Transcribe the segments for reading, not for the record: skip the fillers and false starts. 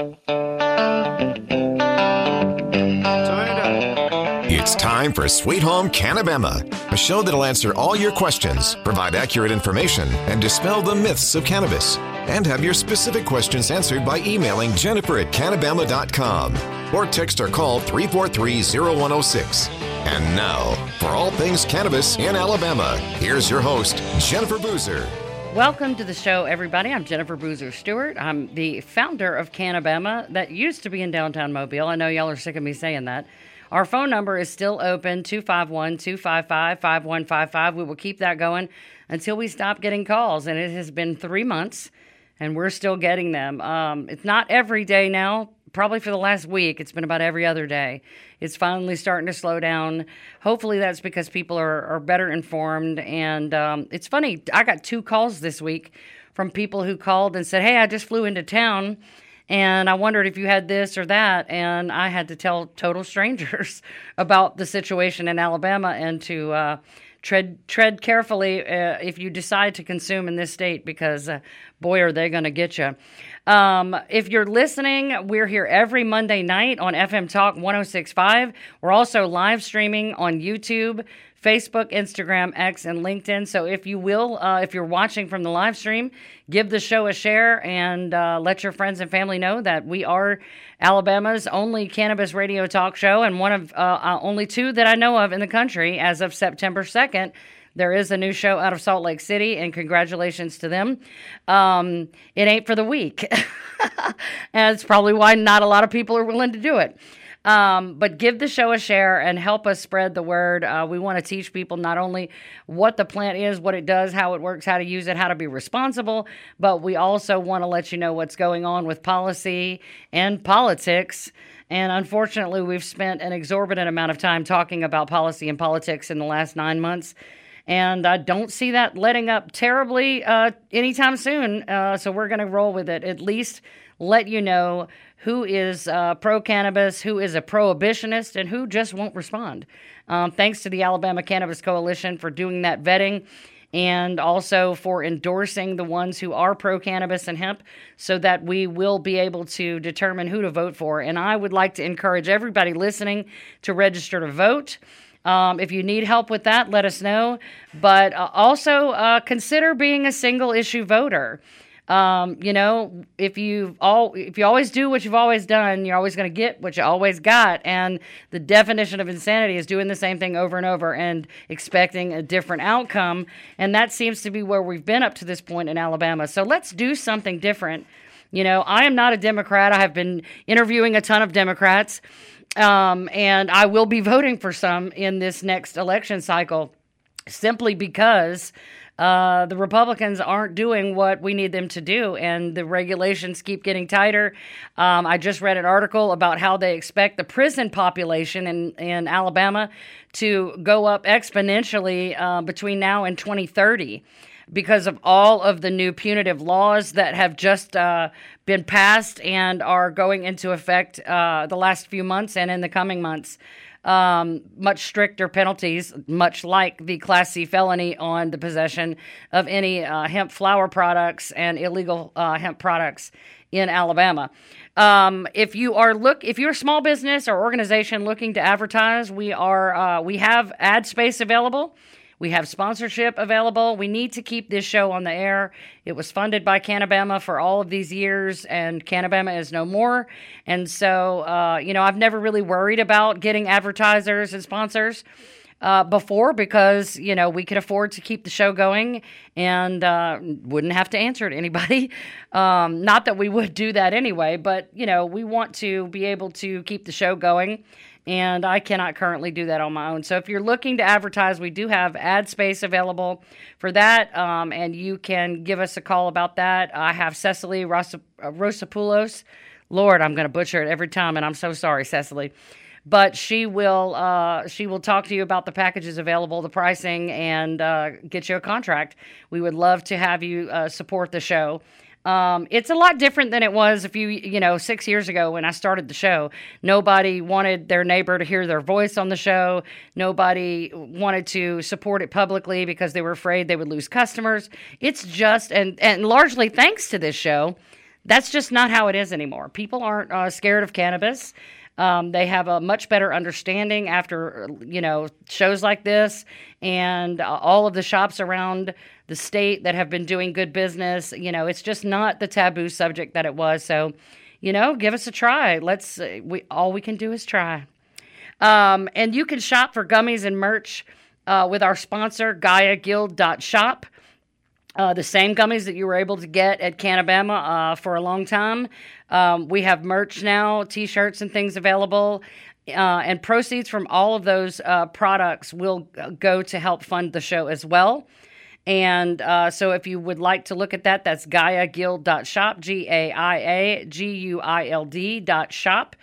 It's time for Sweet Home Cannabama, a show that'll answer all your questions, provide accurate information, and dispel the myths of cannabis. And have your specific questions answered by emailing Jennifer@Cannabama.com or text or call 343-0106. And now, for all things cannabis in Alabama, here's your host, Jennifer Boozer. Welcome to the show, everybody. I'm Jennifer Boozer Stewart. I'm the founder of Cannabama that used to be in downtown Mobile. I know y'all are sick of me saying that. Our phone number is still open, 251-255-5155. We will keep that going until we stop getting calls, and it has been 3 months, and we're still getting them. It's not every day now. Probably for the last week, it's been about every other day. It's finally starting to slow down. Hopefully that's because people are better informed, and it's funny. I got 2 calls this week from people who called and said, hey, I just flew into town, and I wondered if you had this or that, and I had to tell total strangers about the situation in Alabama and to tread carefully if you decide to consume in this state, because boy, are they going to get you. If you're listening, we're here every Monday night on FM Talk 106.5. We're also live streaming on YouTube, Facebook, Instagram, X, and LinkedIn. So if you will, if you're watching from the live stream, give the show a share and let your friends and family know that we are Alabama's only cannabis radio talk show and one of only 2 that I know of in the country as of September 2nd. There is a new show out of Salt Lake City, and congratulations to them. It ain't for the weak. And it's probably why not a lot of people are willing to do it. But give the show a share and help us spread the word. We want to teach people not only what the plant is, what it does, how it works, how to use it, how to be responsible, but we also want to let you know what's going on with policy and politics. And unfortunately, we've spent an exorbitant amount of time talking about policy and politics in the last 9 months. And I don't see that letting up terribly anytime soon. So we're going to roll with it. At least let you know who is pro-cannabis, who is a prohibitionist, and who just won't respond. Thanks to the Alabama Cannabis Coalition for doing that vetting and also for endorsing the ones who are pro-cannabis and hemp so that we will be able to determine who to vote for. And I would like to encourage everybody listening to register to vote. If you need help with that, let us know. But also consider being a single issue voter. You know, if you always do what you've always done, you're always going to get what you always got. And the definition of insanity is doing the same thing over and over and expecting a different outcome. And that seems to be where we've been up to this point in Alabama. So let's do something different. You know, I am not a Democrat. I have been interviewing a ton of Democrats. And I will be voting for some in this next election cycle simply because the Republicans aren't doing what we need them to do, and the regulations keep getting tighter. I just read an article about how they expect the prison population in Alabama to go up exponentially between now and 2030. Because of all of the new punitive laws that have just been passed and are going into effect the last few months and in the coming months. Much stricter penalties, much like the Class C felony on the possession of any hemp flower products and illegal hemp products in Alabama. If you're a small business or organization looking to advertise, we have ad space available. We have sponsorship available. We need to keep this show on the air. It was funded by Cannabama for all of these years, and Cannabama is no more. And so, I've never really worried about getting advertisers and sponsors before because, we could afford to keep the show going and wouldn't have to answer to anybody. Not that we would do that anyway, but, we want to be able to keep the show going. And I cannot currently do that on my own. So if you're looking to advertise, we do have ad space available for that, and you can give us a call about that. I have Cecily Rosopoulos. Lord, I'm going to butcher it every time, and I'm so sorry, Cecily. But she will talk to you about the packages available, the pricing, and get you a contract. We would love to have you support the show. It's a lot different than it was 6 years ago when I started the show. Nobody wanted their neighbor to hear their voice on the show. Nobody wanted to support it publicly because they were afraid they would lose customers. It's just, and largely thanks to this show, That's just not how it is anymore. People aren't scared of cannabis. They have a much better understanding after, shows like this, and all of the shops around the state that have been doing good business. It's just not the taboo subject that it was. So, give us a try. All we can do is try. And you can shop for gummies and merch with our sponsor, GaiaGuild.shop. The same gummies that you were able to get at Canabama for a long time. We have merch now, T-shirts and things available. And proceeds from all of those products will go to help fund the show as well. And so if you would like to look at that, that's GaiaGuild.shop, GaiaGuild.shop.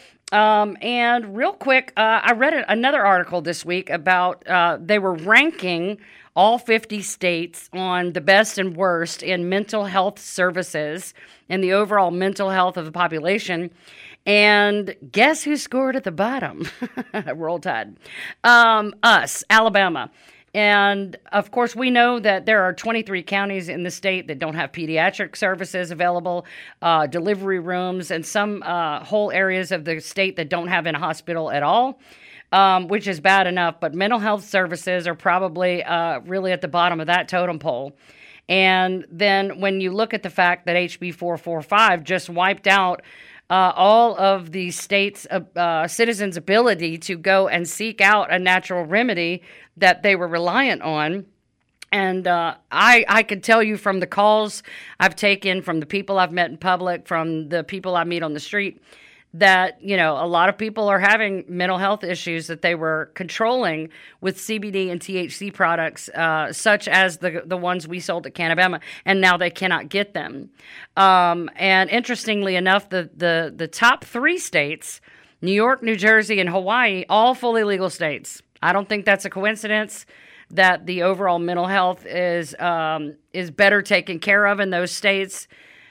And real quick, I read another article this week about they were ranking all 50 states on the best and worst in mental health services and the overall mental health of the population. And guess who scored at the bottom? Roll Tide. Us, Alabama. And, of course, we know that there are 23 counties in the state that don't have pediatric services available, delivery rooms, and some whole areas of the state that don't have a hospital at all, which is bad enough. But mental health services are probably really at the bottom of that totem pole. And then when you look at the fact that HB 445 just wiped out all of the state's citizens' ability to go and seek out a natural remedy that they were reliant on. And I could tell you from the calls I've taken, from the people I've met in public, from the people I meet on the street, that, a lot of people are having mental health issues that they were controlling with CBD and THC products, such as the ones we sold at Canabama, and now they cannot get them. And interestingly enough, the top 3 states, New York, New Jersey, and Hawaii, all fully legal states. I don't think that's a coincidence that the overall mental health is better taken care of in those states.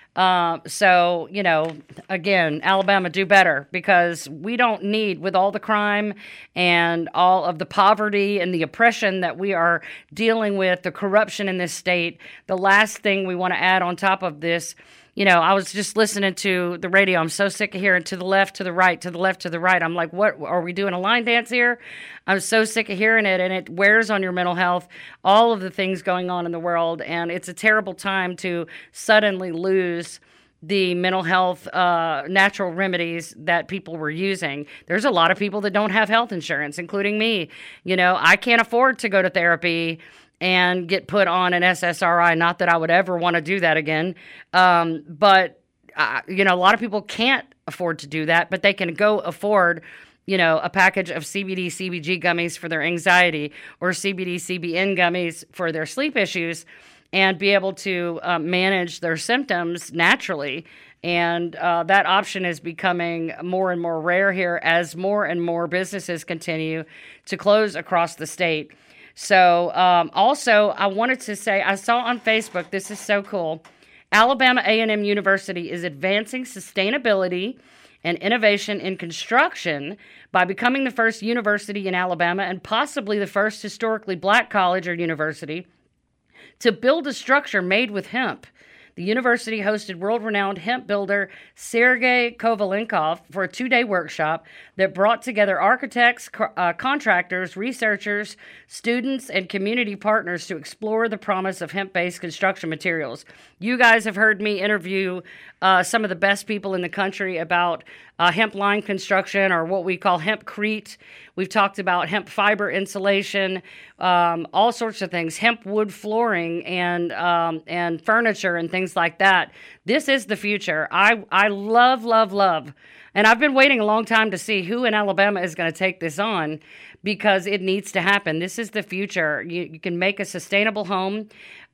So, again, Alabama, do better, because we don't need, with all the crime and all of the poverty and the oppression that we are dealing with, the corruption in this state, the last thing we want to add on top of this. I was just listening to the radio. I'm so sick of hearing to the left, to the right, to the left, to the right. I'm like, what, are we doing a line dance here? I'm so sick of hearing it, and it wears on your mental health, all of the things going on in the world, and it's a terrible time to suddenly lose the mental health natural remedies that people were using. There's a lot of people that don't have health insurance, including me. I can't afford to go to therapy and get put on an SSRI. Not that I would ever want to do that again. But a lot of people can't afford to do that, but they can go afford, a package of CBD, CBG gummies for their anxiety, or CBD, CBN gummies for their sleep issues, and be able to manage their symptoms naturally. And that option is becoming more and more rare here as more and more businesses continue to close across the state. So also, I wanted to say, I saw on Facebook, this is so cool, Alabama A&M University is advancing sustainability and innovation in construction by becoming the first university in Alabama, and possibly the first historically black college or university, to build a structure made with hemp. The university hosted world-renowned hemp builder Sergey Kovalenkov for a 2-day workshop that brought together architects, contractors, researchers, students, and community partners to explore the promise of hemp-based construction materials. You guys have heard me interview some of the best people in the country about hemp line construction, or what we call hempcrete. We've talked about hemp fiber insulation, all sorts of things, hemp wood flooring and furniture and things like that. This is the future. I love, and I've been waiting a long time to see who in Alabama is going to take this on, because it needs to happen. This is the future. You can make a sustainable home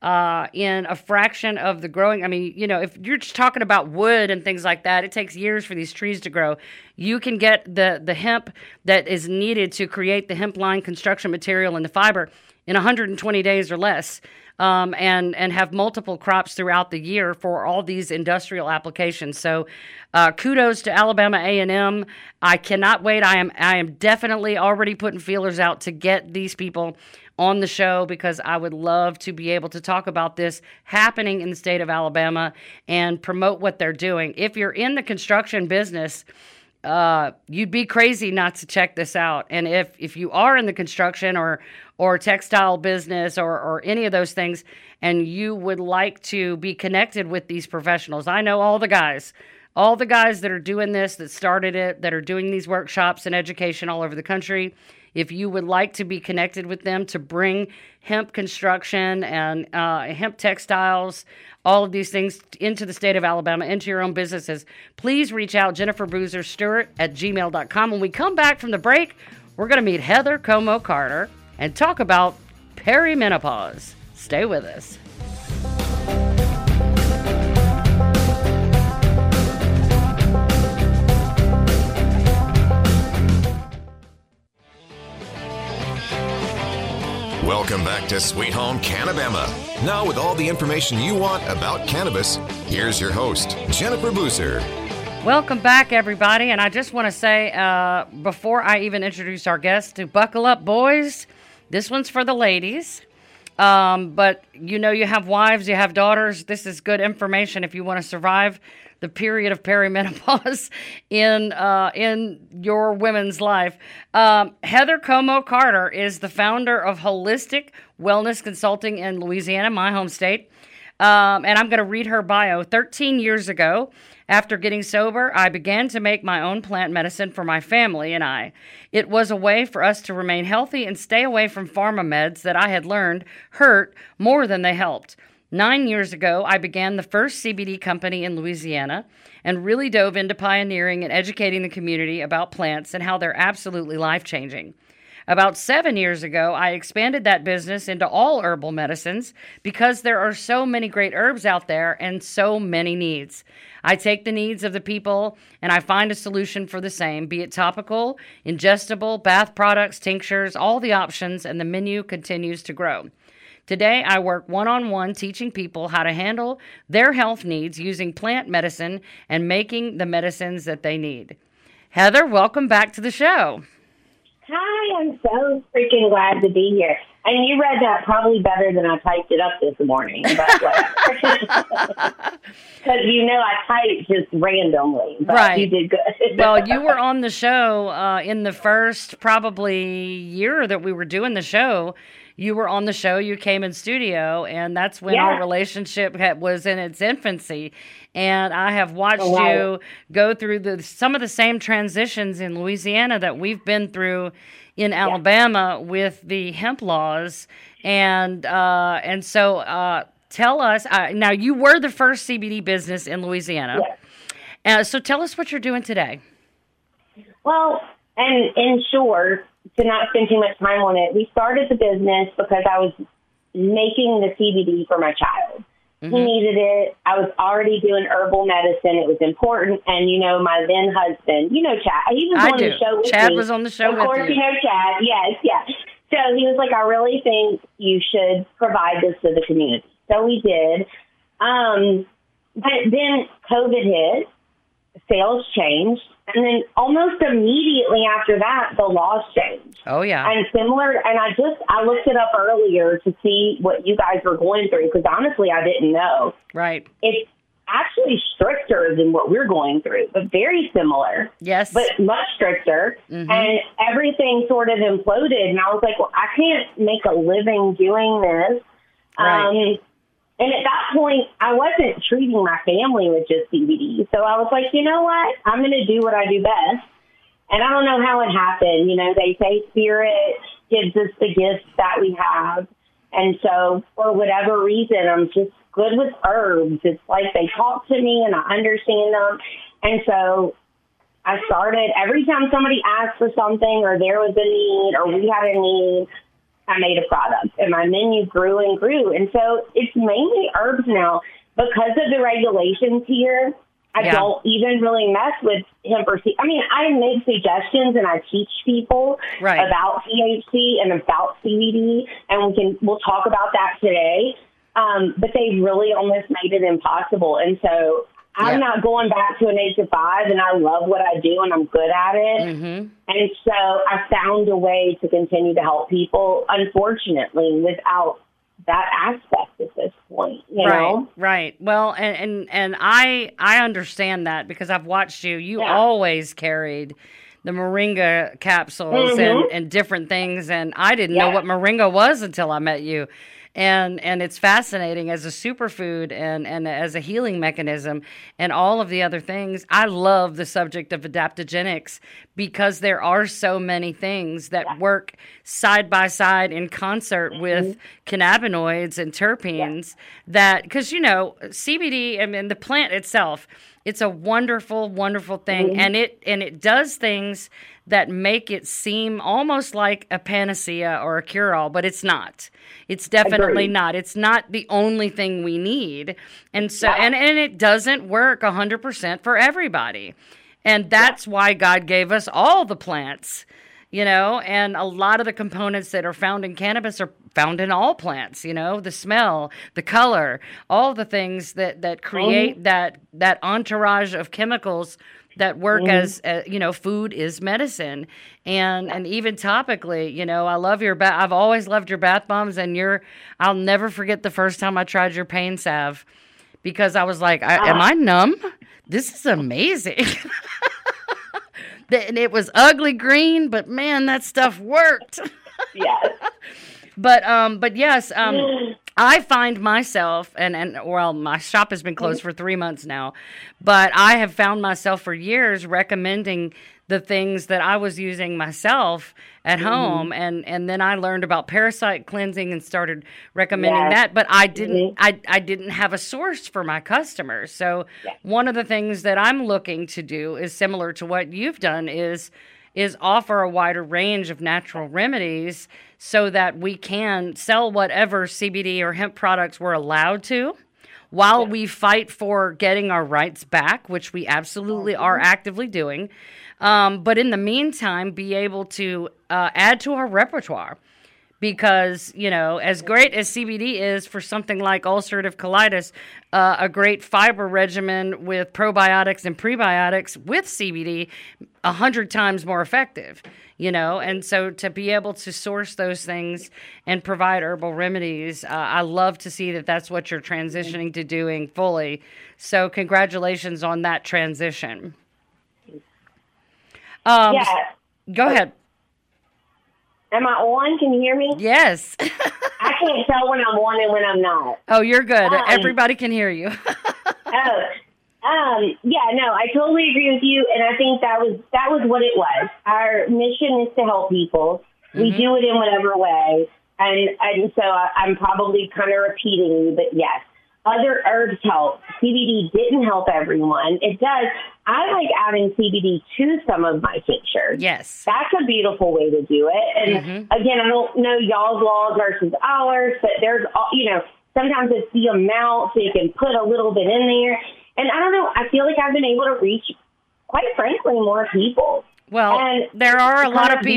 in a fraction of the growing. I mean, if you're just talking about wood and things like that, it takes years for these trees to grow. You can get the hemp that is needed to create the hemp line construction material and the fiber in 120 days or less. And have multiple crops throughout the year for all these industrial applications. So kudos to Alabama A&M. I cannot wait. I am definitely already putting feelers out to get these people on the show because I would love to be able to talk about this happening in the state of Alabama and promote what they're doing. If you're in the construction business, you'd be crazy not to check this out. And if you are in the construction or textile business or any of those things, and you would like to be connected with these professionals, I know all the guys that are doing this, that started it, that are doing these workshops and education all over the country. If you would like to be connected with them to bring hemp construction and hemp textiles, all of these things into the state of Alabama, into your own businesses, please reach out, Jennifer Boozer Stewart at gmail.com. When we come back from the break, we're going to meet Heather Como Carter and talk about perimenopause. Stay with us. Welcome back to Sweet Home Cannabama. Now with all the information you want about cannabis, here's your host, Jennifer Boozer. Welcome back, everybody. And I just want to say, before I even introduce our guest, to buckle up, boys. This one's for the ladies. But you know, you have wives, you have daughters. This is good information if you want to survive the period of perimenopause in your women's life. Heather Como Carter is the founder of Holistic Wellness Consulting in Louisiana, my home state. And I'm going to read her bio. 13 years ago, after getting sober, I began to make my own plant medicine for my family and I. It was a way for us to remain healthy and stay away from pharma meds that I had learned hurt more than they helped. 9 years ago, I began the first CBD company in Louisiana and really dove into pioneering and educating the community about plants and how they're absolutely life-changing. About 7 years ago, I expanded that business into all herbal medicines because there are so many great herbs out there and so many needs. I take the needs of the people and I find a solution for the same, be it topical, ingestible, bath products, tinctures, all the options, and the menu continues to grow. Today, I work one-on-one teaching people how to handle their health needs using plant medicine and making the medicines that they need. Heather, welcome back to the show. Hi, I'm so freaking glad to be here. And you read that probably better than I typed it up this morning. But because you know I typed just randomly. But right. You did good. Well, you were on the show in the first probably year that we were doing the show. You were on the show, you came in studio, and that's when our relationship was in its infancy. And I have watched you go through some of the same transitions in Louisiana that we've been through in Alabama with the hemp laws. And so tell us, now you were the first CBD business in Louisiana. Yes. So tell us what you're doing today. Well, and in short, to not spend too much time on it, we started the business because I was making the CBD for my child. Mm-hmm. He needed it. I was already doing herbal medicine. It was important. And, you know, my then husband, you know, Chad, he was on the show with me. Chad was on the show with you. Of course, you know Chad. Yes, yes. So he was like, I really think you should provide this to the community. So we did. But then COVID hit, sales changed. And then almost immediately after that, the laws changed. Oh, yeah. And I looked it up earlier to see what you guys were going through, because honestly, I didn't know. Right. It's actually stricter than what we're going through, but very similar. Yes. But much stricter. Mm-hmm. And everything sort of imploded. And I was like, well, I can't make a living doing this. Right. And at that point, I wasn't treating my family with just CBD. So I was like, you know what? I'm going to do what I do best. And I don't know how it happened. You know, they say spirit gives us the gifts that we have. And so for whatever reason, I'm just good with herbs. It's like they talk to me and I understand them. And so I started, every time somebody asked for something or there was a need or we had a need, I made a product, and my menu grew and grew. And so it's mainly herbs now. Because of the regulations here, I don't even really mess with hemp or I mean, I make suggestions and I teach people about THC and about CBD, and we'll talk about that today. But they really almost made it impossible. And so I'm not going back to an 8 to 5, and I love what I do, and I'm good at it. Mm-hmm. And so I found a way to continue to help people, unfortunately, without that aspect at this point, you know? Right. Well, and I understand that because I've watched you. You always carried the moringa capsules and different things, and I didn't know what moringa was until I met you. And it's fascinating as a superfood and as a healing mechanism and all of the other things. I love the subject of adaptogenics because there are so many things that work side by side in concert with cannabinoids and terpenes that, because, you know, CBD, I mean, the plant itself, it's a wonderful, wonderful thing. And it does things that make it seem almost like a panacea or a cure-all, but it's not. It's definitely not. It's not the only thing we need. And so, and it doesn't work 100% for everybody. And that's why God gave us all the plants, you know, and a lot of the components that are found in cannabis are found in all plants, you know, the smell, the color, all the things that create that entourage of chemicals that work as, you know, food is medicine. And even topically, you know, I love your I've always loved your bath bombs, and I'll never forget the first time I tried your pain salve because I was like, am I numb? This is amazing. And it was ugly green, but man, that stuff worked. Yes. But yes, I find myself, and well, my shop has been closed for 3 months now, but I have found myself for years recommending the things that I was using myself at home, and then I learned about parasite cleansing and started recommending that, but I didn't I didn't have a source for my customers. So one of the things that I'm looking to do is similar to what you've done is offer a wider range of natural remedies so that we can sell whatever CBD or hemp products we're allowed to while we fight for getting our rights back, which we absolutely are actively doing. But in the meantime, be able to add to our repertoire. Because, you know, as great as CBD is for something like ulcerative colitis, a great fiber regimen with probiotics and prebiotics with CBD, 100 times more effective, you know. And so to be able to source those things and provide herbal remedies, I love to see that that's what you're transitioning to doing fully. So congratulations on that transition. Go ahead. Am I on? Can you hear me? Yes. I can't tell when I'm on and when I'm not. Oh, you're good. Everybody can hear you. I totally agree with you, and I think that was what it was. Our mission is to help people. We do it in whatever way, and so I'm probably kind of repeating you, but yes. Other herbs help. CBD didn't help everyone. It does. I like adding CBD to some of my tinctures. Yes. That's a beautiful way to do it. And again, I don't know y'all's laws versus ours, but there's, you know, sometimes it's the amount, so you can put a little bit in there. And I don't know, I feel like I've been able to reach, quite frankly, more people. Well, and there are a lot of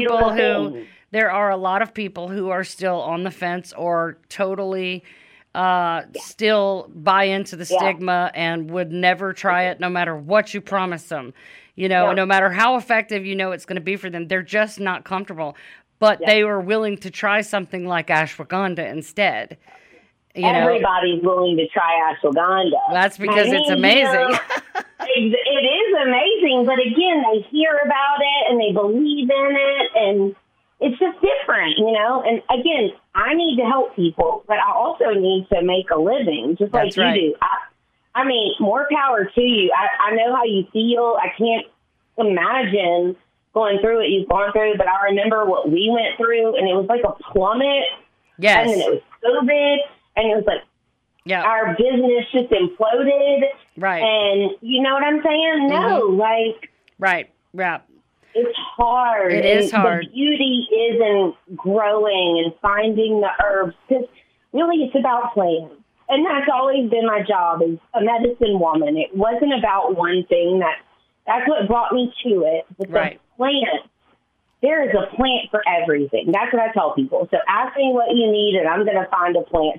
people who are still on the fence or totally still buy into the stigma and would never try it no matter what you promise them. You know, no matter how effective you know it's going to be for them, they're just not comfortable. But they were willing to try something like ashwagandha instead. Everybody's willing to try ashwagandha. That's because it's amazing. You know, it is amazing, but again, they hear about it and they believe in it, and it's just different, you know? And again, I need to help people, but I also need to make a living, just like you do. I mean, more power to you. I know how you feel. I can't imagine going through what you've gone through, but I remember what we went through, and it was like a plummet. Yes. And then it was COVID, and it was like our business just imploded. Right. And you know what I'm saying? No, like... Right, yeah. It's hard. It is hard. The beauty is in growing and finding the herbs, because really it's about plants. And that's always been my job as a medicine woman. It wasn't about one thing. That's what brought me to it. But the plant, there is a plant for everything. That's what I tell people. So ask me what you need, and I'm going to find a plant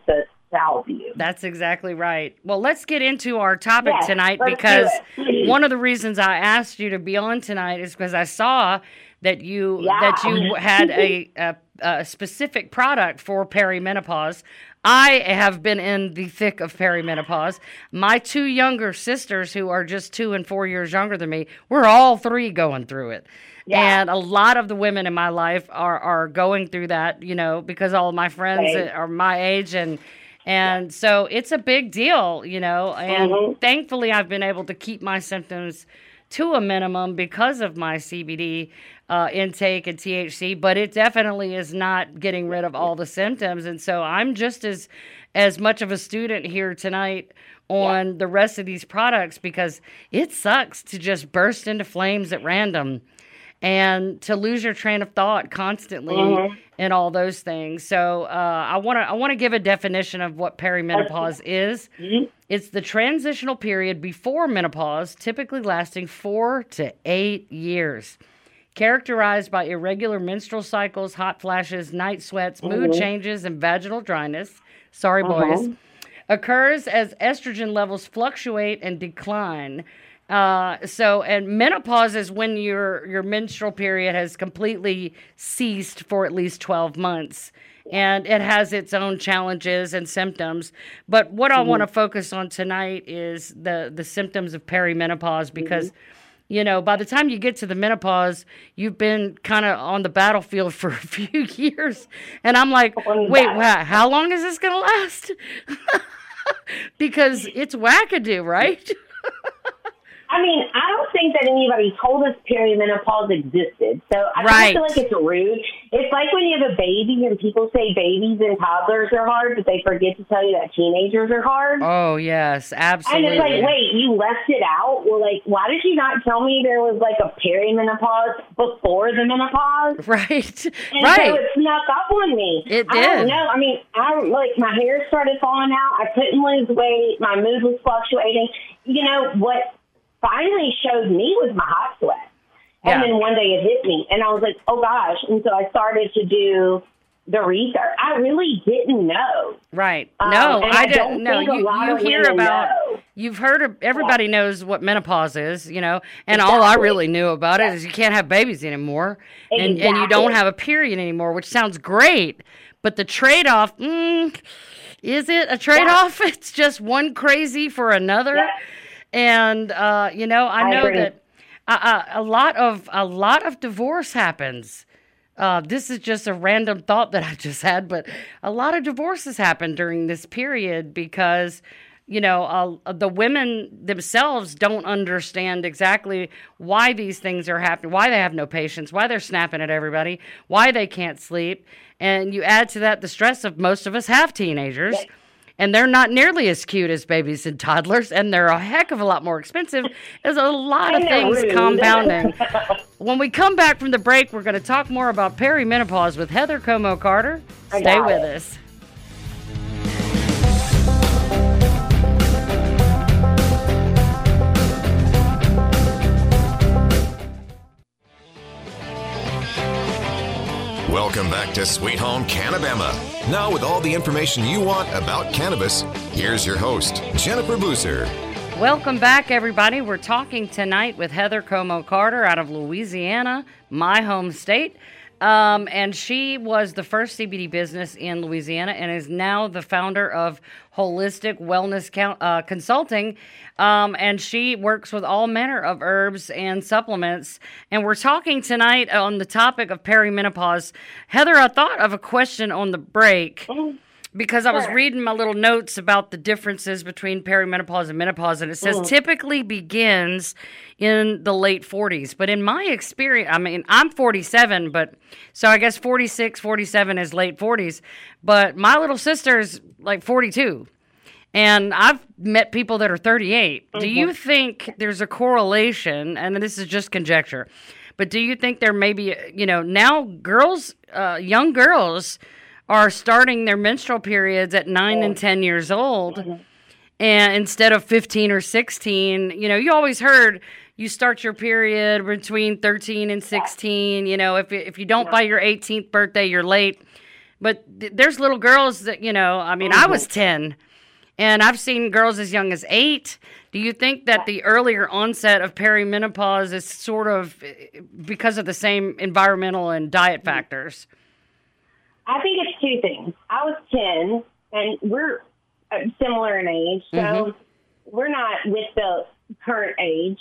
salve you. That's exactly right. Well, let's get into our topic tonight, let's because do it. one of the reasons I asked you to be on tonight is because I saw that you had a specific product for perimenopause. I have been in the thick of perimenopause. My two younger sisters, who are just 2 and 4 years younger than me, we're all three going through it. Yeah. And a lot of the women in my life are going through that, you know, because all of my friends are my age, and so it's a big deal, you know, and thankfully I've been able to keep my symptoms to a minimum because of my CBD intake and THC, but it definitely is not getting rid of all the symptoms. And so I'm just as much of a student here tonight on the rest of these products, because it sucks to just burst into flames at random and to lose your train of thought constantly and all those things. So I want to give a definition of what perimenopause is. It's the transitional period before menopause, typically lasting 4 to 8 years, characterized by irregular menstrual cycles, hot flashes, night sweats, mood changes, and vaginal dryness. Sorry, boys. Occurs as estrogen levels fluctuate and decline. And menopause is when your menstrual period has completely ceased for at least 12 months. And it has its own challenges and symptoms. But what I want to focus on tonight is the symptoms of perimenopause, because, you know, by the time you get to the menopause, you've been kind of on the battlefield for a few years. And I'm like, wait, how long is this going to last? Because it's wackadoo, right? I mean, I don't think that anybody told us perimenopause existed. So I feel like it's rude. It's like when you have a baby and people say babies and toddlers are hard, but they forget to tell you that teenagers are hard. Oh, yes, absolutely. And it's like, wait, you left it out? Well, like, why did you not tell me there was like a perimenopause before the menopause? Right. And so it snuck up on me. It did. I don't know. I mean, my hair started falling out. I couldn't lose weight. My mood was fluctuating. You know, what finally showed me was my hot sweat. And then one day it hit me, and I was like, oh, gosh. And so I started to do the research. I really didn't know. Right. No, I didn't know. You hear about, you've heard of, everybody knows what menopause is, you know, and all I really knew about it is you can't have babies anymore, and you don't have a period anymore, which sounds great. But the trade-off, is it a trade-off? It's just one crazy for another. And, you know, I know that a lot of divorce happens. This is just a random thought that I just had, but a lot of divorces happen during this period because, you know, the women themselves don't understand exactly why these things are happening, why they have no patience, why they're snapping at everybody, why they can't sleep. And you add to that the stress of most of us have teenagers. And they're not nearly as cute as babies and toddlers, and they're a heck of a lot more expensive. There's a lot of things compounding. When we come back from the break, we're going to talk more about perimenopause with Heather Como Carter. Stay with us. Welcome back to Sweet Home Cannabema. Now with all the information you want about cannabis, here's your host, Jennifer Boozer. Welcome back, everybody. We're talking tonight with Heather Como Carter out of Louisiana, my home state. And she was the first CBD business in Louisiana and is now the founder of Holistic Wellness Consulting. And she works with all manner of herbs and supplements. And we're talking tonight on the topic of perimenopause. Heather, I thought of a question on the break because I was reading my little notes about the differences between perimenopause and menopause. And it says typically begins in the late 40s. But in my experience, I mean, I'm 47, but so I guess 46, 47 is late 40s. But my little sister's like 42. And I've met people that are 38. Do you think there's a correlation, and this is just conjecture, but do you think there may be, you know, now girls, young girls are starting their menstrual periods at 9 and 10 years old, and instead of 15 or 16, you know, you always heard you start your period between 13 and 16, you know, if you don't by your 18th birthday, you're late. But there's little girls that, I mean, I was 10, and I've seen girls as young as 8. Do you think that the earlier onset of perimenopause is sort of because of the same environmental and diet factors? I think it's two things. I was 10, and we're similar in age, so we're not with the current age.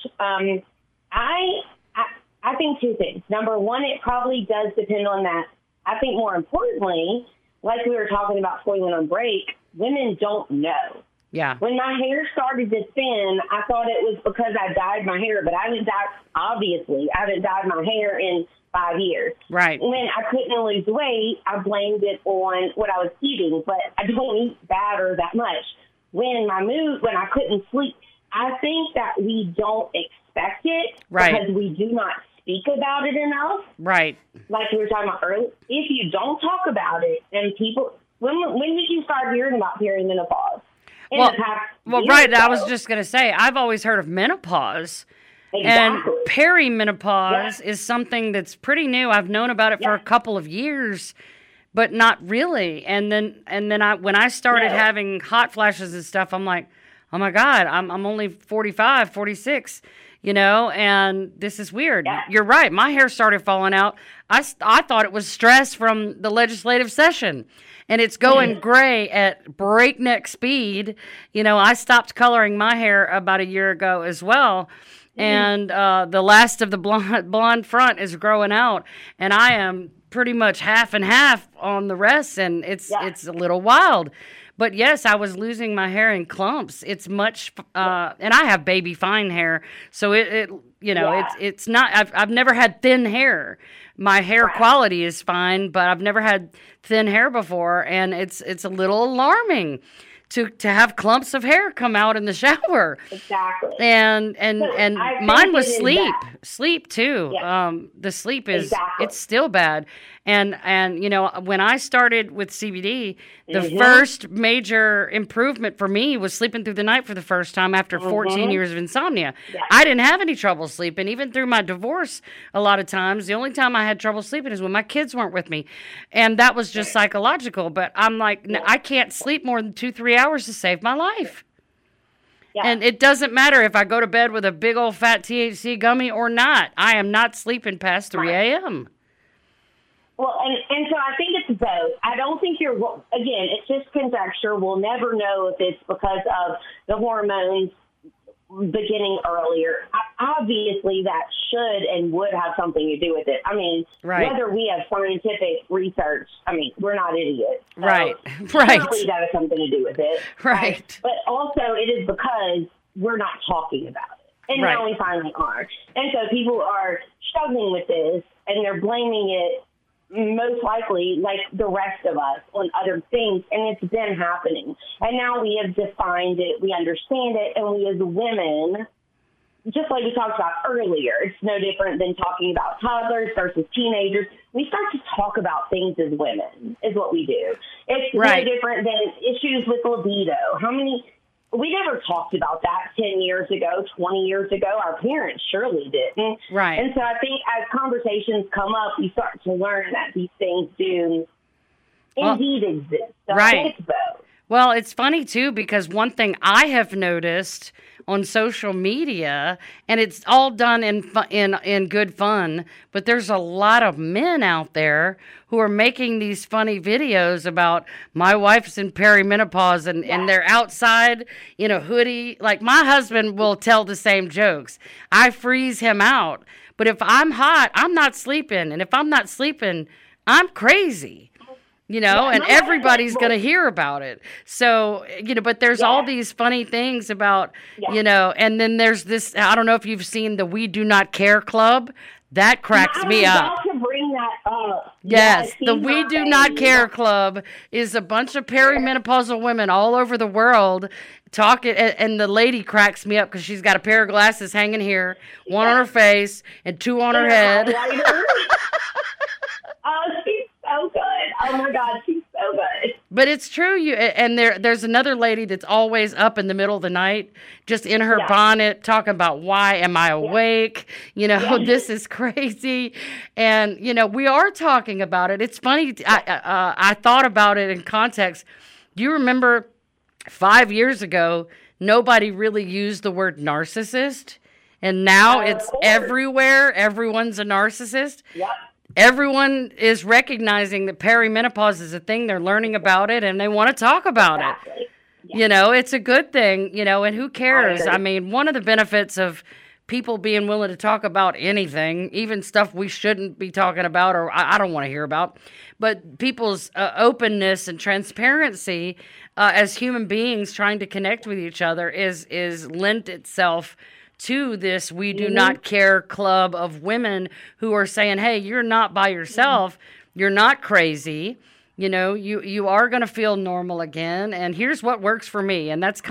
I think two things. Number one, it probably does depend on that. I think more importantly, like we were talking about before we went on break, women don't know. Yeah. When my hair started to thin, I thought it was because I dyed my hair, but I haven't dyed my hair in 5 years. Right. When I couldn't lose weight, I blamed it on what I was eating, but I don't eat bad or that much. When I couldn't sleep, I think that we don't expect it because we do not speak about it enough. Right. Like we were talking about earlier, if you don't talk about it, and people, when did you start hearing about perimenopause? I was just going to say, I've always heard of menopause. Exactly. And perimenopause is something that's pretty new. I've known about it for a couple of years, but not really. And then when I started having hot flashes and stuff, I'm like, oh my God, I'm only 45, 46, and this is weird. Yeah. You're right. My hair started falling out. I thought it was stress from the legislative session, and it's going gray at breakneck speed. I stopped coloring my hair about a year ago as well. And the last of the blonde front is growing out, and I am pretty much half and half on the rest, and it's a little wild. But yes, I was losing my hair in clumps. It's much, and I have baby fine hair, so it's not. I've never had thin hair. My hair quality is fine, but I've never had thin hair before, and it's a little alarming to have clumps of hair come out in the shower. Exactly. And mine was sleep too. Yeah. The sleep is it's still bad. And when I started with CBD, the first major improvement for me was sleeping through the night for the first time after 14 years of insomnia. Yeah. I didn't have any trouble sleeping, even through my divorce. A lot of times, the only time I had trouble sleeping is when my kids weren't with me, and that was just psychological. But I'm like, I can't sleep more than 2-3 hours to save my life. Yeah. And it doesn't matter if I go to bed with a big old fat THC gummy or not. I am not sleeping past 3 a.m. Well, and so I think it's both. I don't think again, it's just conjecture. We'll never know if it's because of the hormones beginning earlier. Obviously, that should and would have something to do with it. I mean, whether we have scientific research, we're not idiots. So right. Surely that has something to do with it. Right. But also, it is because we're not talking about it. And now we finally are. And so people are struggling with this, and they're blaming it most likely, like the rest of us, on other things, and it's been happening. And now we have defined it, we understand it, and we as women, just like we talked about earlier, it's no different than talking about toddlers versus teenagers. We start to talk about things as women, is what we do. It's no different than issues with libido. We never talked about that 10 years ago, 20 years ago. Our parents surely didn't. Right. And so I think as conversations come up, you start to learn that these things do indeed exist. So I think it's both. Well, it's funny, too, because one thing I have noticed on social media, and it's all done in good fun, but there's a lot of men out there who are making these funny videos about my wife's in perimenopause, and they're outside in a hoodie. Like, my husband will tell the same jokes. I freeze him out. But if I'm hot, I'm not sleeping. And if I'm not sleeping, I'm crazy. And everybody's going to hear about it. So, but there's all these funny things about, and then there's this, I don't know if you've seen the We Do Not Care Club. That cracks me up. I was about to bring that up. Yes, the We Do Not Care Club is a bunch of perimenopausal women all over the world talking, and the lady cracks me up because she's got a pair of glasses hanging here, one on her face and two on her head. Oh, she's so good. Oh, my God, she's so good. But it's true. There's another lady that's always up in the middle of the night, just in her bonnet, talking about why am I awake? This is crazy. And we are talking about it. It's funny. I thought about it in context. Do you remember 5 years ago, nobody really used the word narcissist, and now it's everywhere. Everyone's a narcissist. Yep. Everyone is recognizing that perimenopause is a thing. They're learning about it, and they want to talk about it. Yeah. It's a good thing, and who cares? I mean, one of the benefits of people being willing to talk about anything, even stuff we shouldn't be talking about or I don't want to hear about, but people's openness and transparency as human beings trying to connect with each other is lent itself to this we do not care club of women who are saying, hey, you're not by yourself. You're not crazy. You are going to feel normal again. And here's what works for me. And that's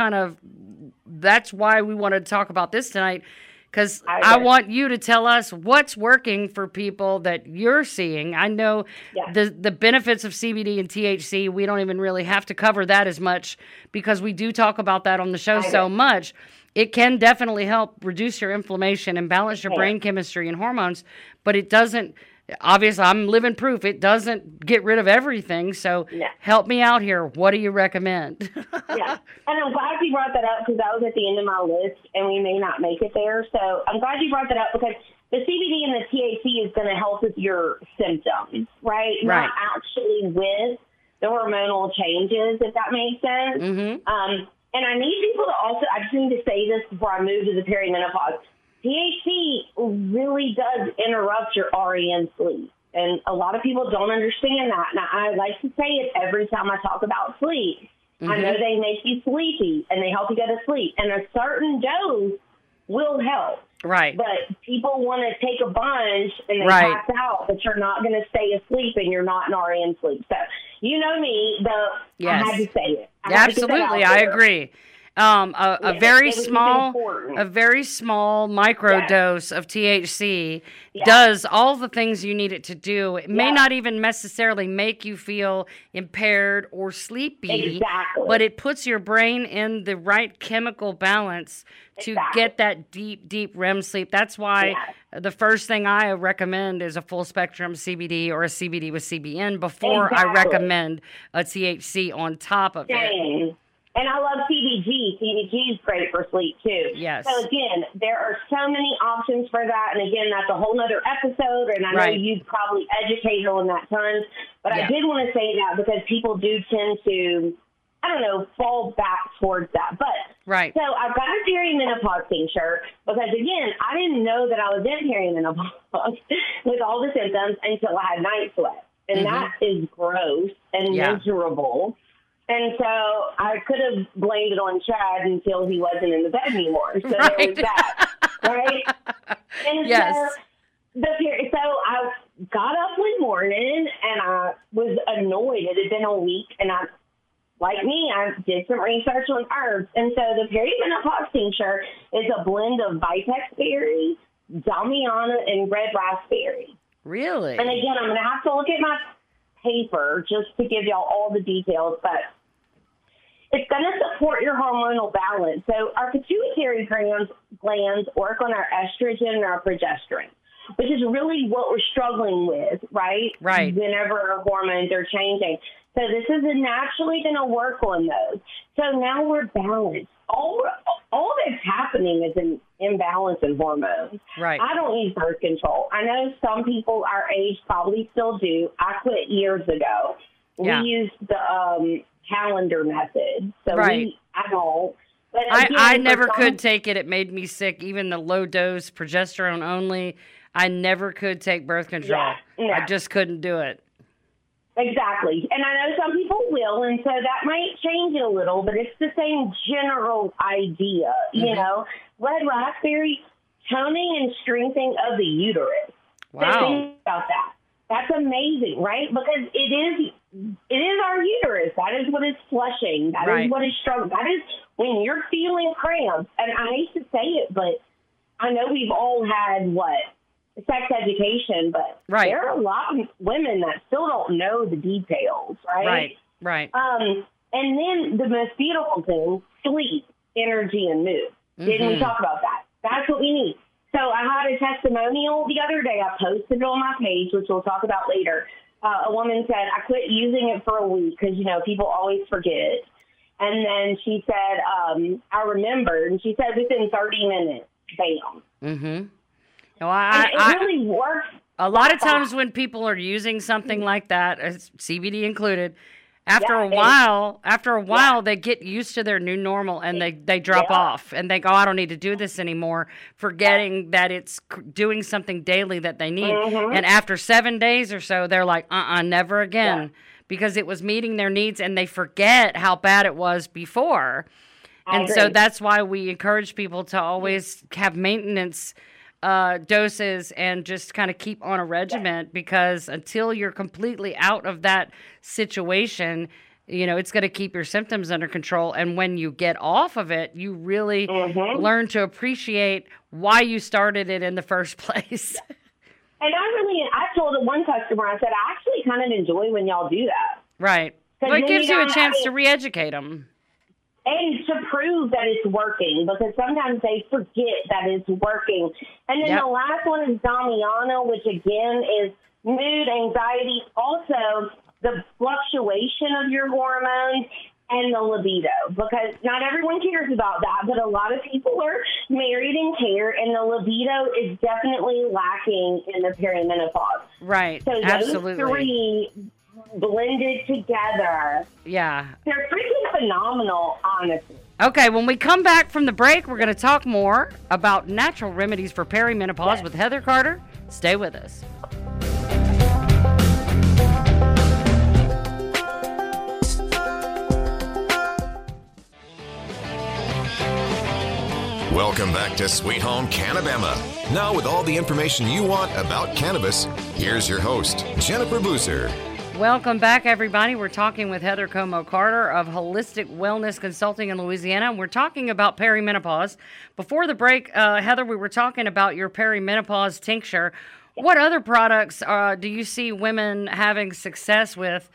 why we wanted to talk about this tonight, because I want you to tell us what's working for people that you're seeing. I know the benefits of CBD and THC, we don't even really have to cover that as much because we do talk about that on the show so much. It can definitely help reduce your inflammation and balance your brain chemistry and hormones, but it doesn't, obviously, I'm living proof, it doesn't get rid of everything, so help me out here. What do you recommend? And I'm glad you brought that up because that was at the end of my list, and we may not make it there, so I'm glad you brought that up because the CBD and the THC is going to help with your symptoms, right? Not actually with the hormonal changes, if that makes sense. Mm-hmm. And I need people to also, I just need to say this before I move to the perimenopause. THC really does interrupt your REM sleep. And a lot of people don't understand that. Now, I like to say it every time I talk about sleep. Mm-hmm. I know they make you sleepy and they help you go to sleep. And a certain dose will help. Right. But people want to take a bunch and they pass out, but you're not going to stay asleep and you're not in REM sleep. So, you know me, I had to say it. Absolutely, I agree. A very small micro dose of THC does all the things you need it to do. It may not even necessarily make you feel impaired or sleepy, but it puts your brain in the right chemical balance to get that deep, deep REM sleep. That's why the first thing I recommend is a full spectrum CBD or a CBD with CBN before I recommend a THC on top of it. And I love CBG. CBG is great for sleep, too. Yes. So, again, there are so many options for that. And, again, that's a whole other episode. And I know you've probably educated on that tons. But I did want to say that because people do tend to, fall back towards that. But so I've got a perimenopause tincture because, again, I didn't know that I was in perimenopause with all the symptoms until I had night sweat. And that is gross and miserable. And so I could have blamed it on Chad until he wasn't in the bed anymore. So there was that, right? And so I got up one morning and I was annoyed. It had been a week, and I did some research on herbs. And so the perimenopause tincture is a blend of Vitex berry, Damiana, and red raspberry. Really? And again, I'm going to have to look at my paper just to give y'all all the details, but it's going to support your hormonal balance. So our pituitary glands work on our estrogen and our progesterone, which is really what we're struggling with, right? Right. Whenever our hormones are changing. So this is naturally going to work on those. So now we're balanced. All that's happening is an imbalance in hormones. Right. I don't use birth control. I know some people our age probably still do. I quit years ago. We used the calendar method. So I don't. But again, I never could take it. It made me sick. Even the low dose progesterone only. I never could take birth control. I just couldn't do it. Exactly. And I know some people will, and so that might change it a little, but it's the same general idea, you know. Red raspberry, toning and strengthening of the uterus. Wow. So think about that. That's amazing, right? Because it is our uterus. That is what is flushing. That is what is struggling. That is when you're feeling cramps. And I hate to say it, but I know we've all had sex education, but there are a lot of women that still don't know the details, right? Right. And then the most beautiful thing, sleep, energy, and mood. Didn't we talk about that? That's what we need. So I had a testimonial the other day. I posted it on my page, which we'll talk about later. A woman said, I quit using it for a week because, people always forget. And then she said, I remembered. And she said within 30 minutes, bam. Mm-hmm. Well, it really works. A lot of times when people are using something like that, CBD included, after a while, they get used to their new normal and they drop off and think, I don't need to do this anymore, forgetting that it's doing something daily that they need. And after 7 days or so, they're like, never again, because it was meeting their needs and they forget how bad it was before. And so that's why we encourage people to always have maintenance doses and just kind of keep on a regiment, because until you're completely out of that situation, it's going to keep your symptoms under control. And when you get off of it, you really learn to appreciate why you started it in the first place. And I told one customer, I said, I actually kind of enjoy when y'all do that. Right. Well, it gives you a chance to re-educate them. And to prove that it's working, because sometimes they forget that it's working. And then the last one is Damiano, which again is mood, anxiety, also the fluctuation of your hormones and the libido, because not everyone cares about that, but a lot of people are married and care, and the libido is definitely lacking in the perimenopause. Right, so absolutely. Those three blended together. Yeah. They're freaking phenomenal, honestly. Okay, when we come back from the break, we're going to talk more about natural remedies for perimenopause with Heather Carter. Stay with us. Welcome back to Sweet Home Cannabama. Now with all the information you want about cannabis, here's your host, Jennifer Boozer. Welcome back, everybody. We're talking with Heather Como Carter of Holistic Wellness Consulting in Louisiana. We're talking about perimenopause. Before the break, Heather, we were talking about your perimenopause tincture. What other products do you see women having success with?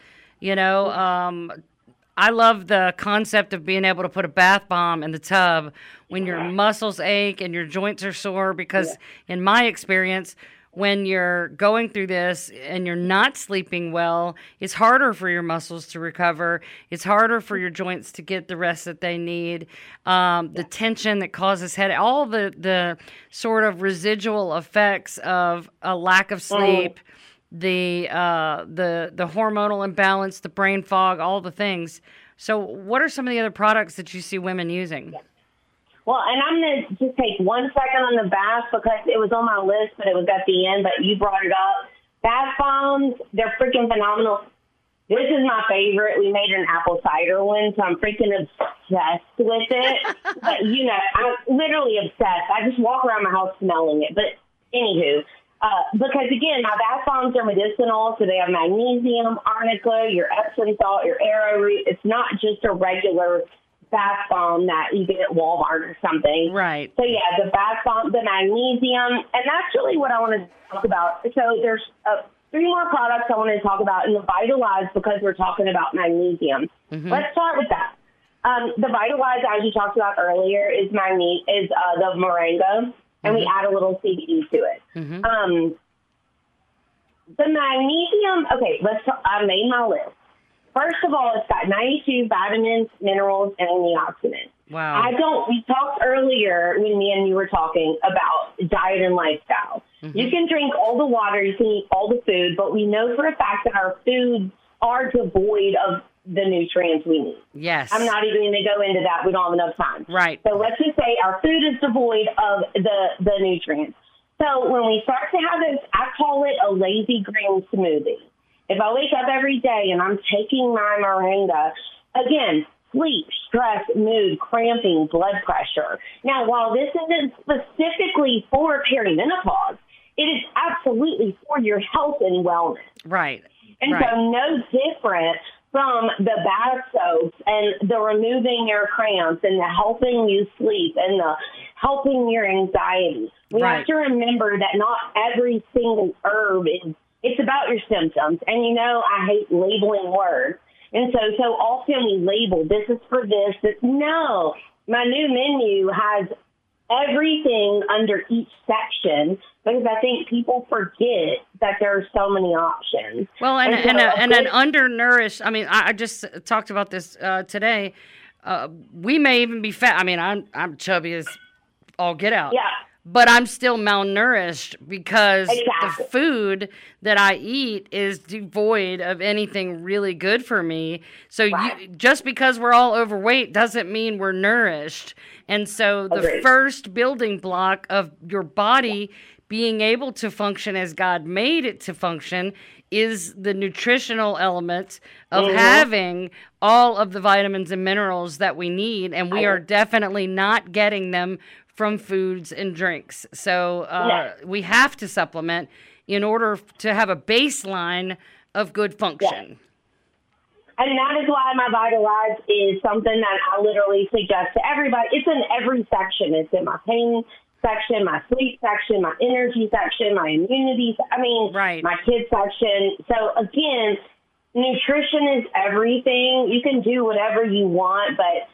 I love the concept of being able to put a bath bomb in the tub when your muscles ache and your joints are sore, because in my experience, when you're going through this and you're not sleeping well, it's harder for your muscles to recover. It's harder for your joints to get the rest that they need. The tension that causes headache, all the sort of residual effects of a lack of sleep, the hormonal imbalance, the brain fog, all the things. So what are some of the other products that you see women using? Well, and I'm going to just take 1 second on the bath, because it was on my list, but it was at the end, but you brought it up. Bath bombs, they're freaking phenomenal. This is my favorite. We made an apple cider one, so I'm freaking obsessed with it. But, I'm literally obsessed. I just walk around my house smelling it. But anywho, because, again, my bath bombs are medicinal, so they have magnesium, arnica, your Epsom salt, your arrowroot. It's not just a regular bath bomb that you get at Walmart or something. Right. So, yeah, the bath bomb, the magnesium, and that's really what I want to talk about. So there's 3 more products I want to talk about in the Vitalize, because we're talking about magnesium. Let's start with that. The Vitalize, as you talked about earlier, is the moringa, and we add a little CBD to it. The magnesium, okay, I made my list. First of all, it's got 92 vitamins, minerals, and antioxidants. Wow. We talked earlier when me and you were talking about diet and lifestyle. You can drink all the water, you can eat all the food, but we know for a fact that our foods are devoid of the nutrients we need. Yes. I'm not even going to go into that. We don't have enough time. Right. So let's just say our food is devoid of the nutrients. So when we start to have this, I call it a lazy green smoothie. If I wake up every day and I'm taking my moringa, again, sleep, stress, mood, cramping, blood pressure. Now, while this isn't specifically for perimenopause, it is absolutely for your health and wellness. Right. And so no different from the bath soaps and the removing your cramps and the helping you sleep and the helping your anxiety. We have to remember that not every single herb it's about your symptoms. And I hate labeling words, And so often we label, this is for this. No, my new menu has everything under each section because I think people forget that there are so many options. Well, and an undernourished, I mean, I just talked about this today. We may even be fat. I mean, I'm chubby as all get out. Yeah. But I'm still malnourished because Exactly. the food that I eat is devoid of anything really good for me. So just because we're all overweight doesn't mean we're nourished. And so the Agreed. first building block of your body being able to function as God made it to function is the nutritional element of having all of the vitamins and minerals that we need. And we are definitely not getting them from foods and drinks. So we have to supplement in order to have a baseline of good function. And that is why my Vitalize is something that I literally suggest to everybody. It's in every section. It's in my pain section, my sleep section, my energy section, my immunity, my kids section. So again, nutrition is everything. You can do whatever you want, but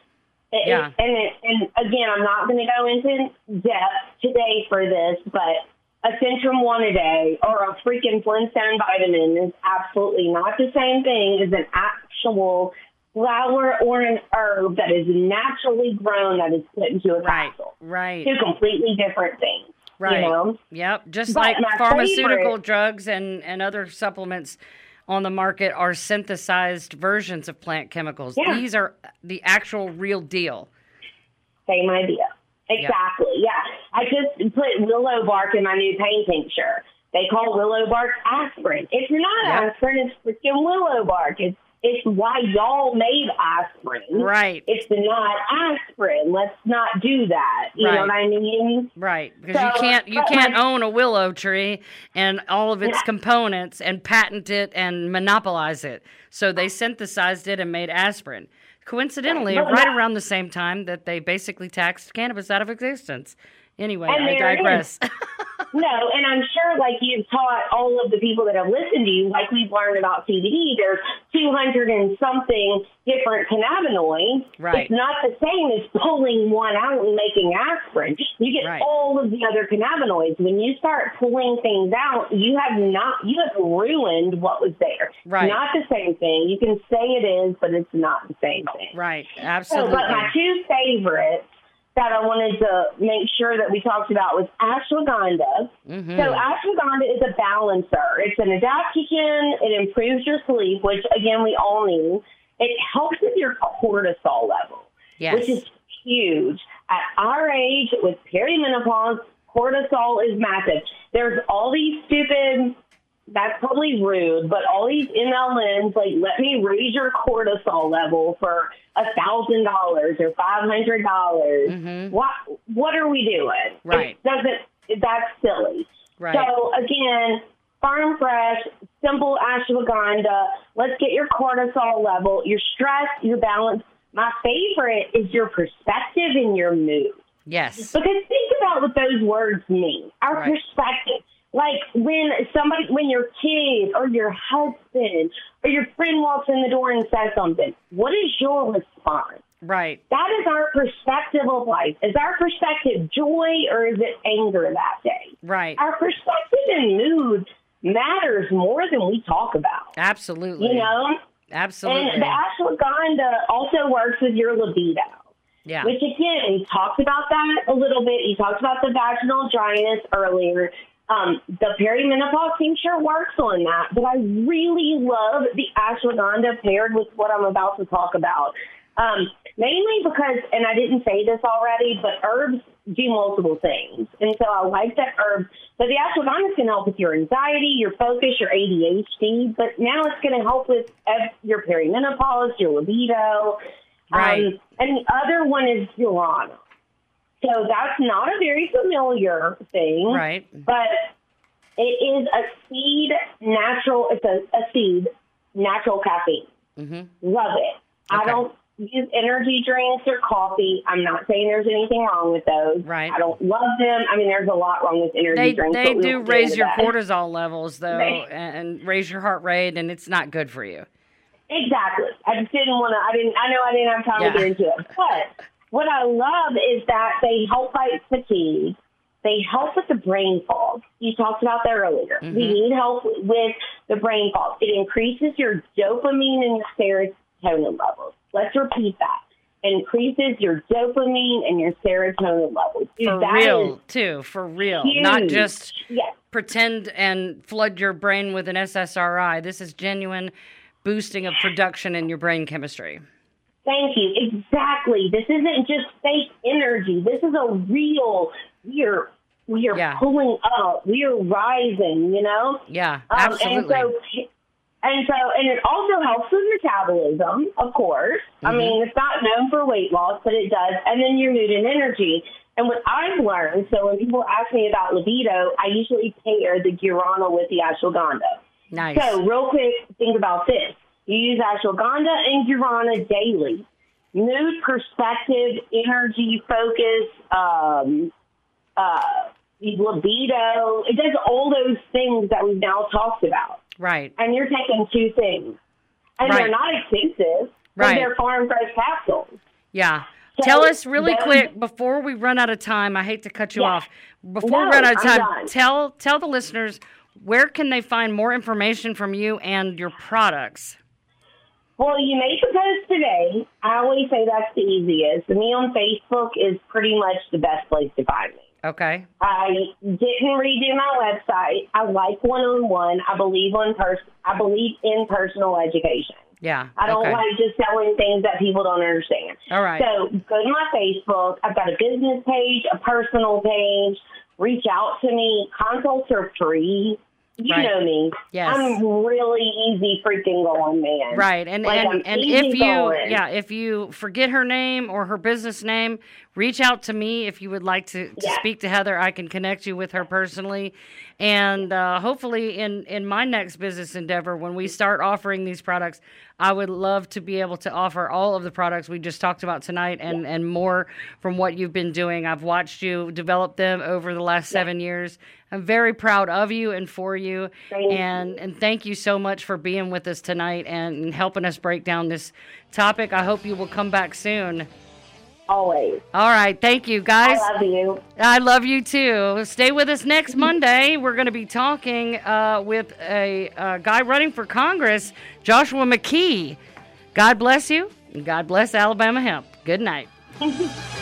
and again, I'm not going to go into depth today for this, but a Centrum One a day or a freaking Flintstone vitamin is absolutely not the same thing as an actual flower or an herb that is naturally grown that is put into a capsule. Right. Two completely different things. Right. You know? Yep. Just But like my pharmaceutical favorite- drugs and other supplements on the market are synthesized versions of plant chemicals. Yeah. These are the actual real deal. Same idea. Exactly. Yeah. I just put willow bark in my new pain tincture. They call willow bark aspirin. It's not aspirin. It's freaking willow bark. It's why y'all made aspirin. Right. It's not aspirin. Let's not do that. You know what I mean? Right. Because So, you can't own a willow tree and all of its components and patent it and monopolize it. So they synthesized it and made aspirin. Coincidentally, right around the same time that they basically taxed cannabis out of existence. Anyway, I digress. No, and I'm sure, like, you've taught all of the people that have listened to you, like we've learned about CBD, there's 200 and something different cannabinoids. Right. It's not the same as pulling one out and making aspirin. You get all of the other cannabinoids. When you start pulling things out, you have ruined what was there. Right. Not the same thing. You can say it is, but it's not the same thing. Right. Absolutely. So, but my two favorites that I wanted to make sure that we talked about was ashwagandha. Mm-hmm. So ashwagandha is a balancer. It's an adaptogen. It improves your sleep, which, again, we all need. It helps with your cortisol level, which is huge. At our age, with perimenopause, cortisol is massive. There's all these stupid, that's probably rude, but all these MLMs, like, let me raise your cortisol level for $1,000 or $500. Mm-hmm. What are we doing? Right. That's silly. Right. So again, farm fresh, simple ashwagandha. Let's get your cortisol level, your stress, your balance. My favorite is your perspective and your mood. Yes. Because think about what those words mean. Our perspective. Like when your kid or your husband or your friend walks in the door and says something, what is your response? Right. That is our perspective of life. Is our perspective joy or is it anger that day? Right. Our perspective and mood matters more than we talk about. Absolutely. You know? Absolutely. And the ashwagandha also works with your libido. Yeah. Which, again, we talked about that a little bit. You talked about the vaginal dryness earlier. The perimenopause tincture works on that, but I really love the ashwagandha paired with what I'm about to talk about. Mainly because, and I didn't say this already, but herbs do multiple things. And so I like that herbs. So the ashwagandha can help with your anxiety, your focus, your ADHD, but now it's going to help with your perimenopause, your libido. Right. And the other one is guarana. So that's not a very familiar thing. Right. But it is a seed natural, it's a seed natural caffeine. Mm-hmm. Love it. Okay. I don't use energy drinks or coffee. I'm not saying there's anything wrong with those. Right. I don't love them. I mean, there's a lot wrong with energy drinks. They but we do won't get raise into your that. cortisol levels, though, and raise your heart rate, and it's not good for you. Exactly. I just didn't want to. I know I didn't have time to get into it. But what I love is that they help fight fatigue. They help with the brain fog. You talked about that earlier. Mm-hmm. We need help with the brain fog. It increases your dopamine and your serotonin levels. Let's repeat that. It increases your dopamine and your serotonin levels. For real, too. For real. Huge. Not just pretend and flood your brain with an SSRI. This is genuine boosting of production in your brain chemistry. Thank you. Exactly. This isn't just fake energy. This is a real, we are pulling up. We are rising, you know? Yeah, absolutely. And it also helps with metabolism, of course. Mm-hmm. I mean, it's not known for weight loss, but it does. And then your mood and energy. And what I've learned, so when people ask me about libido, I usually pair the guarana with the ashwagandha. Nice. So real quick, think about this. You use ashwagandha and guarana daily. Mood, perspective, energy, focus, libido. It does all those things that we've now talked about. Right. And you're taking two things. And they're not expensive. Right. They're farm fresh capsules. Yeah. So tell us really quick before we run out of time. I hate to cut you off. Before we run out of time, tell the listeners, where can they find more information from you and your products? Well, you made the post today. I always say that's the easiest. Me on Facebook is pretty much the best place to find me. Okay. I didn't redo my website. I like one-on-one. I believe in personal education. Yeah. I don't like just selling things that people don't understand. All right. So go to my Facebook. I've got a business page, a personal page. Reach out to me. Consults are free. You know me. Yes. I'm really easy freaking going, man. Right. And if you forget her name or her business name, reach out to me if you would like to speak to Heather. I can connect you with her personally. And hopefully in my next business endeavor, when we start offering these products, I would love to be able to offer all of the products we just talked about tonight and more from what you've been doing. I've watched you develop them over the last 7 years. I'm very proud of you and for you. And thank you so much for being with us tonight and helping us break down this topic. I hope you will come back soon. Always. All right. Thank you, guys. I love you. I love you, too. Stay with us next Monday. We're going to be talking with a guy running for Congress, Joshua McKee. God bless you, and God bless Alabama Hemp. Good night.